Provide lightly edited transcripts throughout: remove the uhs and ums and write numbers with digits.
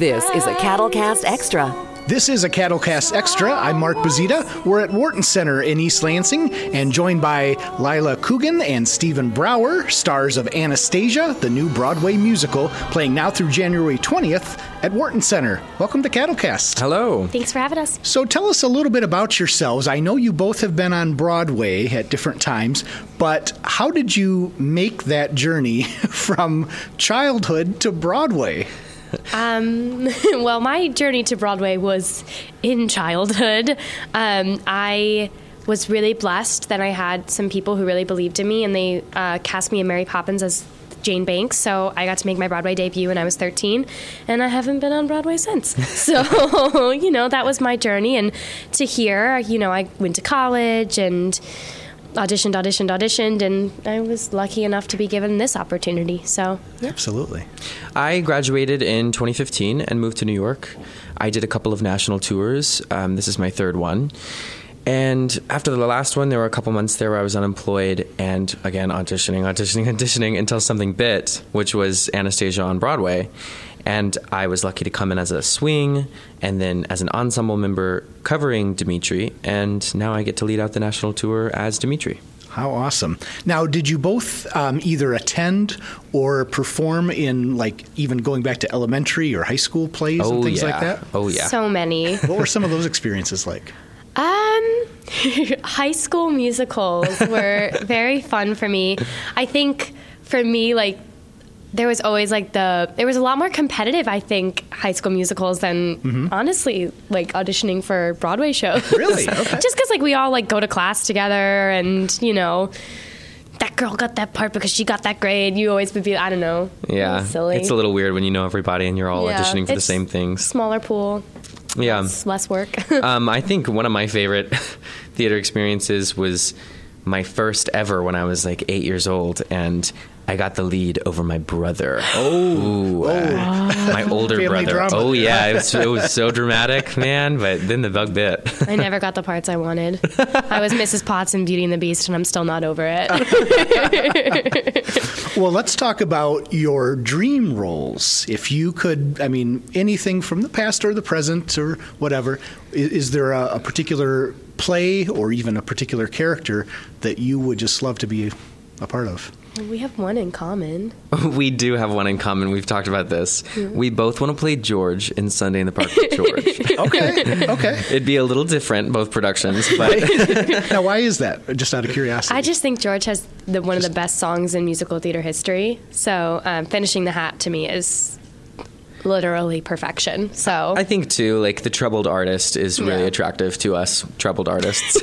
This is a Cattlecast Extra. This is a Cattlecast Extra. I'm Mark Bazita. We're at Wharton Center in East Lansing and joined by Lila Coogan and Stephen Brower, stars of Anastasia, the new Broadway musical, playing now through January 20th at Wharton Center. Welcome to Cattlecast. Hello. Thanks for having us. So tell us a little bit about yourselves. I know you both have been on Broadway at different times, but how did you make that journey from childhood to Broadway? Well, my journey to Broadway was in childhood. I was really blessed that I had some people who really believed in me, and they cast me in Mary Poppins as Jane Banks. So I got to make my Broadway debut when I was 13, and I haven't been on Broadway since. So, that was my journey. And to here, I went to college and auditioned, and I was lucky enough to be given this opportunity. So, yeah. Absolutely. I graduated in 2015 and moved to New York. I did a couple of national tours. This is my third one. And after the last one, there were a couple months there where I was unemployed and, again, auditioning until something bit, which was Anastasia on Broadway. And I was lucky to come in as a swing and then as an ensemble member covering Dimitri. And now I get to lead out the national tour as Dimitri. How awesome. Now, did you both either attend or perform in, even going back to elementary or high school plays and things like that? Oh, yeah. So many. What were some of those experiences like? High school musicals were very fun for me. I think for me, there was always there was a lot more competitive, I think, high school musicals than honestly, auditioning for Broadway shows. Really? Okay. Just because we all go to class together and, that girl got that part because she got that grade. You always would be, I don't know. Yeah. Silly. It's a little weird when you know everybody and you're all auditioning for the same things. Smaller pool. Yeah. Less work. I think one of my favorite theater experiences was my first ever when I was 8 years old, and I got the lead over my brother. My older Family brother. drama. Oh, yeah. It was so dramatic, man, but then the bug bit. I never got the parts I wanted. I was Mrs. Potts in Beauty and the Beast, and I'm still not over it. Well, let's talk about your dream roles. If you could, anything from the past or the present or whatever, is there a particular play or even a particular character that you would just love to be a part of? We have one in common. We do have one in common. We've talked about this. Mm-hmm. We both want to play George in Sunday in the Park with George. Okay. It'd be a little different, both productions. But Now, why is that? Just out of curiosity. I just think George has one of the best songs in musical theater history. So Finishing the Hat to me is literally perfection. So I think too, the troubled artist is really attractive to us troubled artists.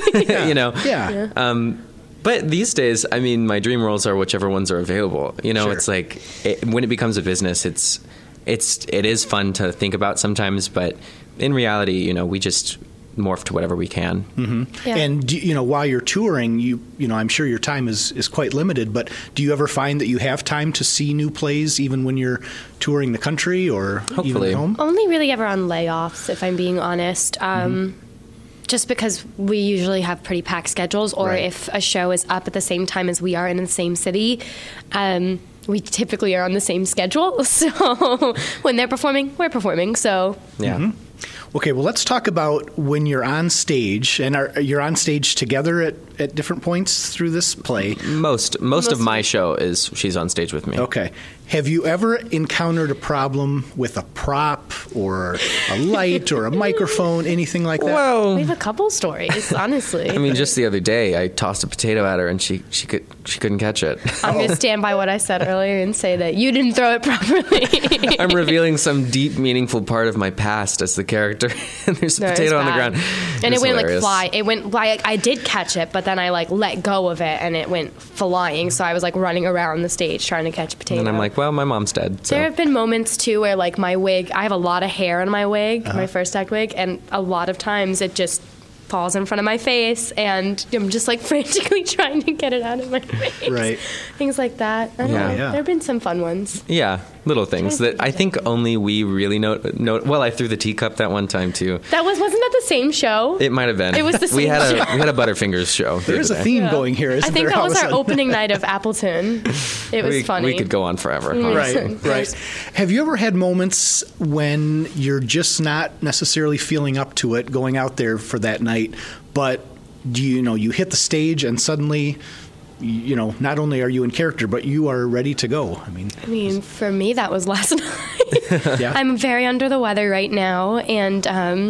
Yeah. But these days, my dream roles are whichever ones are available. Sure. It's when it becomes a business, it is fun to think about sometimes, but in reality, we just morph to whatever we can. Mm-hmm. Yeah. And while you're touring, I'm sure your time is quite limited, but do you ever find that you have time to see new plays even when you're touring the country or even at home? Only really ever on layoffs, if I'm being honest. Just because we usually have pretty packed schedules, or Right. if a show is up at the same time as we are in the same city, we typically are on the same schedule. So when they're performing, we're performing. So Yeah. Mm-hmm. Okay, well, let's talk about when you're on stage, and you're on stage together at different points through this play. Most of my show is she's on stage with me. Okay. Have you ever encountered a problem with a prop or a light or a microphone, anything like that? we Well, have a couple stories, honestly. just the other day, I tossed a potato at her and she couldn't catch it. I'm going to stand by what I said earlier and say that you didn't throw it properly. I'm revealing some deep, meaningful part of my past as the character, and there's a potato on the ground. And it went hilarious. fly. It went fly. I did catch it, but then I let go of it, and it went flying. So I was running around the stage trying to catch a potato. And I'm like, well, my mom's dead. So. There have been moments too where my wig, I have a lot of hair in my wig, my first act wig, and a lot of times it just falls in front of my face, and I'm just frantically trying to get it out of my face. Right. Things like that. I don't know. Yeah. There have been some fun ones. Yeah, little things that I think only we really know. Well, I threw the teacup that one time too. Wasn't that the same show? It might have been. It was the same we had show. We had a Butterfingers show. There is a theme going here, isn't I think there? that All of was a our sudden? opening night of Appleton. It was funny. We could go on forever. Right. Have you ever had moments when you're just not necessarily feeling up to it, going out there for that night, but you hit the stage and suddenly, not only are you in character, but you are ready to go? I mean, for me, that was last night. Yeah. I'm very under the weather right now, and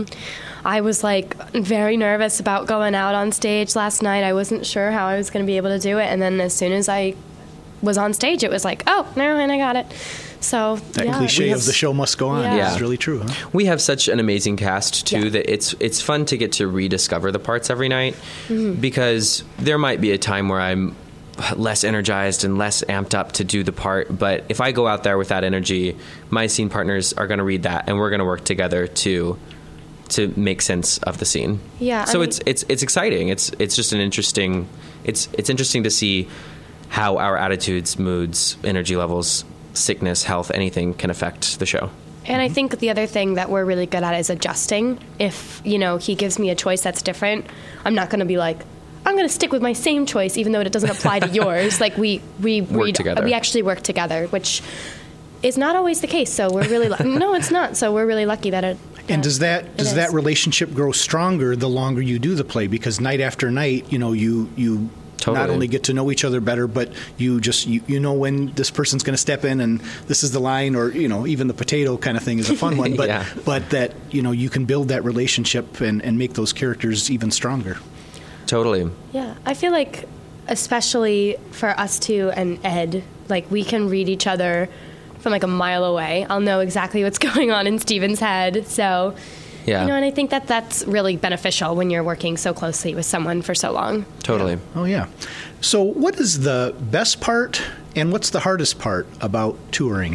I was very nervous about going out on stage last night. I wasn't sure how I was going to be able to do it, and then as soon as I was on stage, it was like, oh, no, and I got it. So that cliche of the show must go on is really true. Huh? We have such an amazing cast too that it's fun to get to rediscover the parts every night, because there might be a time where I'm less energized and less amped up to do the part, but if I go out there with that energy, my scene partners are going to read that, and we're going to work together to make sense of the scene. Yeah. So it's exciting. It's just an interesting. It's interesting to see how our attitudes, moods, energy levels, sickness, health, anything can affect the show. And I think the other thing that we're really good at is adjusting. If, he gives me a choice that's different, I'm not going to be like, I'm going to stick with my same choice even though it doesn't apply to yours. We work together. We actually work together, which is not always the case. So we're really no, it's not. So we're really lucky that it. And does that relationship grow stronger the longer you do the play? Because night after night, you Totally. Not only get to know each other better, but you just you know when this person's going to step in and this is the line, or even the potato kind of thing is a fun one. But but that you can build that relationship and make those characters even stronger. Totally. Yeah, I feel like especially for us two and Ed, we can read each other from a mile away. I'll know exactly what's going on in Steven's head. So. Yeah. And I think that that's really beneficial when you're working so closely with someone for so long. Totally. Yeah. Oh, yeah. So what is the best part and what's the hardest part about touring?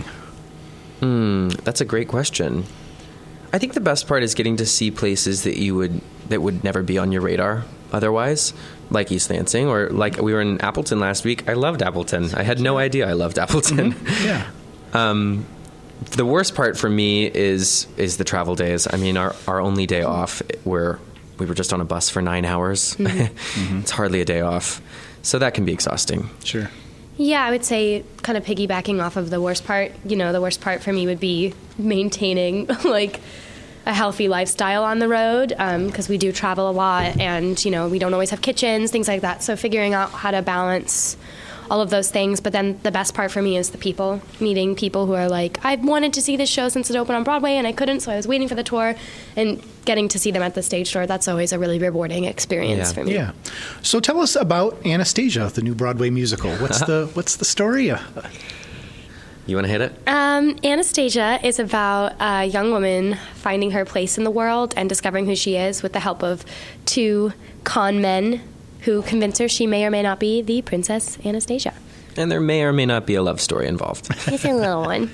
That's a great question. I think the best part is getting to see places that would never be on your radar otherwise, like East Lansing, or like we were in Appleton last week. I loved Appleton. I had no idea I loved Appleton. Mm-hmm. Yeah. The worst part for me is the travel days. I mean, our only day off, we were just on a bus for 9 hours. Mm-hmm. It's hardly a day off. So that can be exhausting. Sure. Yeah, I would say kind of piggybacking off of the worst part, the worst part for me would be maintaining a healthy lifestyle on the road, because we do travel a lot and, we don't always have kitchens, things like that. So figuring out how to balance all of those things. But then the best part for me is the people, meeting people who are I've wanted to see this show since it opened on Broadway and I couldn't, so I was waiting for the tour, and getting to see them at the stage door. That's always a really rewarding experience for me. Yeah. So tell us about Anastasia, the new Broadway musical. What's the story? You want to hit it? Anastasia is about a young woman finding her place in the world and discovering who she is with the help of two con men who convince her she may or may not be the Princess Anastasia. And there may or may not be a love story involved. It's a little one.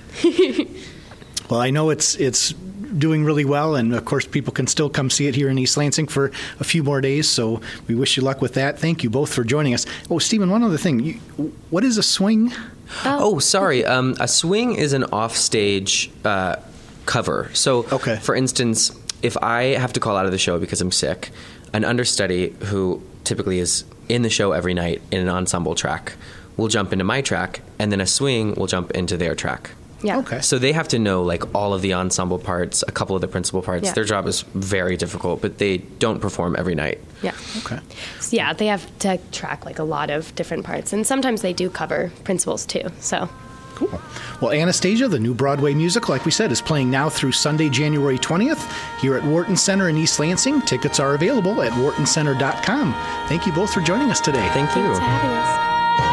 Well, I know it's doing really well, and of course people can still come see it here in East Lansing for a few more days, so we wish you luck with that. Thank you both for joining us. Oh, Stephen, one other thing. What is a swing? Oh, sorry. A swing is an offstage cover. So, for instance, if I have to call out of the show because I'm sick, an understudy who typically is in the show every night in an ensemble track will jump into my track, and then a swing will jump into their track. Yeah. Okay. So they have to know all of the ensemble parts, a couple of the principal parts. Yeah. Their job is very difficult, but they don't perform every night. Yeah. Okay. So, yeah, they have to track a lot of different parts, and sometimes they do cover principals too. So. Cool. Well, Anastasia, the new Broadway musical, like we said, is playing now through Sunday, January 20th here at Wharton Center in East Lansing. Tickets are available at whartoncenter.com. Thank you both for joining us today. Thank you. Thanks for having us.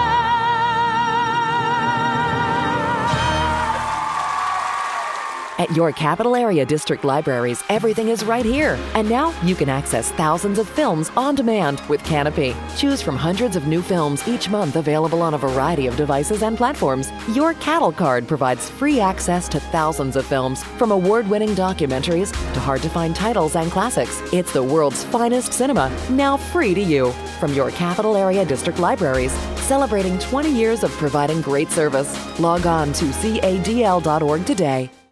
At your Capital Area District Libraries, everything is right here. And now you can access thousands of films on demand with Canopy. Choose from hundreds of new films each month available on a variety of devices and platforms. Your Cattle Card provides free access to thousands of films, from award-winning documentaries to hard-to-find titles and classics. It's the world's finest cinema, now free to you. From your Capital Area District Libraries, celebrating 20 years of providing great service. Log on to cadl.org today.